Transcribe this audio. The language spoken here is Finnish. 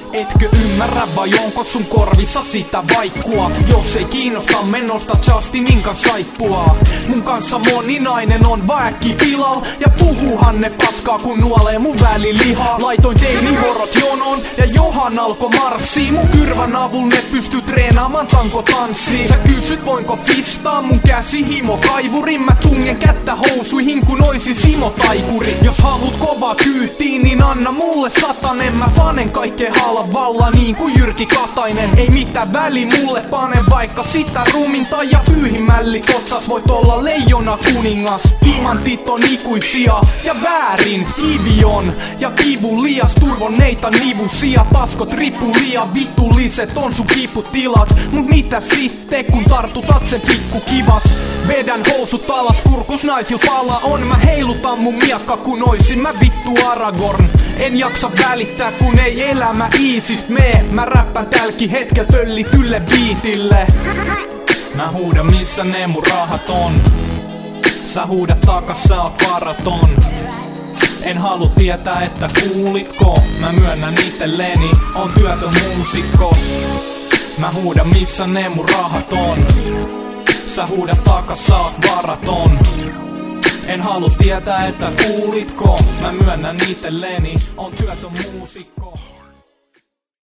Etkö ymmärrä vai onko sun korvissa sitä vaikkua? Jos ei kiinnosta menosta Justinin kanssa saippua. Mun kanssa moninainen on väkki pilal ja puhuhan ne paskaa kun nuolee mun välilihaa. Laitoin teinihorot jonon ja Johan alko marssii. Mun kyrvän avulla ne pystyy treenaamaan tankotanssiin. Sä kysyt voinko fistaa mun käsi himokaivurin. Mä tungen kättä housuihin kun oisin Simo Taikuri. Jos haluut kovaa kyytiin niin anna mulle satanen. Mä panen kaikkea halvalla niin kuin Jyrki Katainen. Ei mitään väli mulle panen vaikka sitä ruminta ja pyyhimälli kotsas. Voit olla leijona kuningas. Timantit on ikuisia ja väärin kivi on. Ja kivun lias turvon neita nivusia. Taskot ripu liian vitulliset on sun kiputilat. Mut mitä sitten kun tartutat sen pikku kivas? Vedän housut alas kurkus naisil pala on. Mä heilutan mun miakka kun oisin mä vittu Aragorn. En jaksa välittää kun ei elämä iisist mee. Mä räppän tälki hetkel pöllitylle biitille. Mä huudan missä ne mun rahat on. Sä huudat takas sä oot varaton. En halua tietää että kuulitko. Mä myönnän itselleni on työtön muusikko. Mä huudan missä ne mun rahat on. Sä huudat takas sä oot varaton. En halua tietää että kuulitko. Mä myönnän itselleni on työtön muusikko.